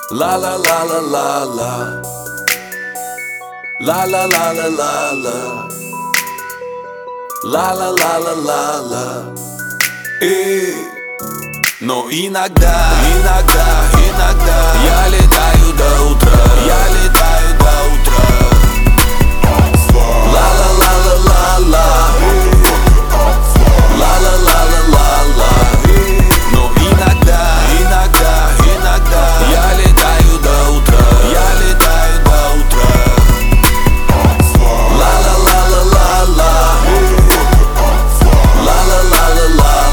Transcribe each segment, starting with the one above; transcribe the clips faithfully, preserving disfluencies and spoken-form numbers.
La la la la la la. La la la la la la. La la la la la la. И, но иногда, иногда, иногда я летаю до утра, я летаю до утра. La la la la la la. La la la la la la. Но иногда, иногда, иногда я летаю до утра, я летаю до утра. La la la la la la. La la la la la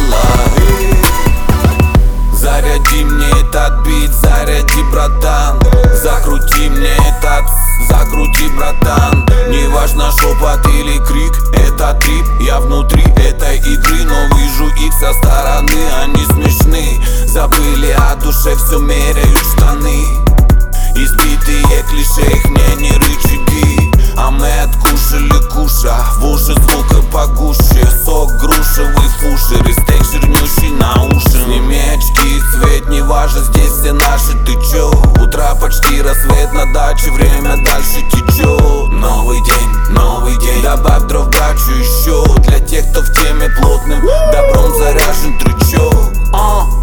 la. Заряди мне этот бит, заряди, братан. Закрути мне этот, закрути, братан. Неважно шепот или крик, это трип. Я внутри этой игры, но вижу их со стороны. Они смешны, забыли о душе, все меряют штаны. Избитые клише, их мне не рычаги. А мы откушали куша, в уши звука погуще. Сок грушевый фушер и стейк жирнющий на уши. Сними очки, цвет не важен, здесь все наши, ты чё? Утро почти рассвет, на даче время дальше течет. Новый день, новый день, добавь дров дачу еще. Для тех, кто в теме плотным добром заряжен трючок. uh.